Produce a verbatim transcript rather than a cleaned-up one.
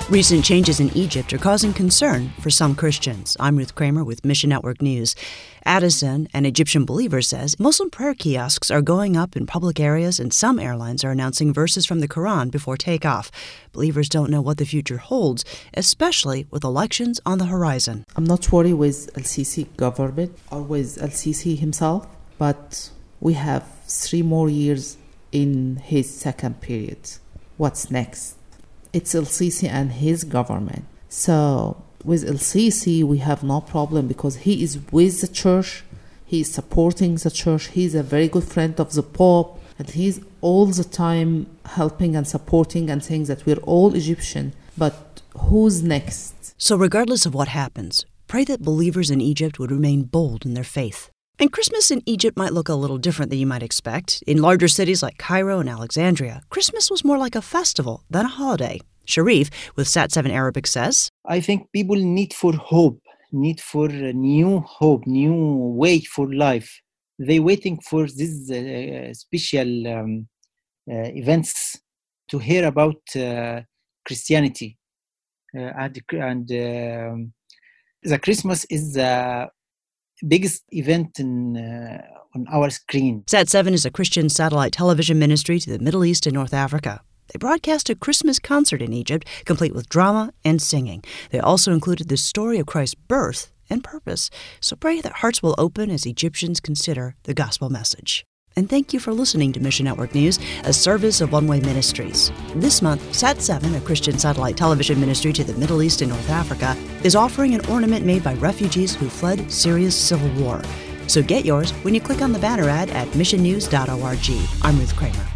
Recent changes in Egypt are causing concern for some Christians. I'm Ruth Kramer with Mission Network News. Addison, an Egyptian believer, says Muslim prayer kiosks are going up in public areas and some airlines are announcing verses from the Quran before takeoff. Believers don't know what the future holds, especially with elections on the horizon. I'm not worried with Al-Sisi government or with Al-Sisi himself, but we have three more years in his second period. What's next? It's Al-Sisi and his government. So with Al-Sisi, we have no problem because he is with the church. He is supporting the church. He's a very good friend of the Pope. And he's all the time helping and supporting and saying that we're all Egyptian. But who's next? So regardless of what happens, pray that believers in Egypt would remain bold in their faith. And Christmas in Egypt might look a little different than you might expect. In larger cities like Cairo and Alexandria, Christmas was more like a festival than a holiday. Sharif with Sat seven Arabic says, I think people need for hope, need for a new hope, new way for life. They're waiting for these uh, special um, uh, events to hear about uh, Christianity. Uh, and and uh, the Christmas is the biggest event in, uh, on our screen. Sat seven is a Christian satellite television ministry to the Middle East and North Africa. They broadcast a Christmas concert in Egypt, complete with drama and singing. They also included the story of Christ's birth and purpose. So pray that hearts will open as Egyptians consider the gospel message. And thank you for listening to Mission Network News, a service of One Way Ministries. This month, Sat seven, a Christian satellite television ministry to the Middle East and North Africa, is offering an ornament made by refugees who fled Syria's civil war. So get yours when you click on the banner ad at mission news dot org. I'm Ruth Kramer.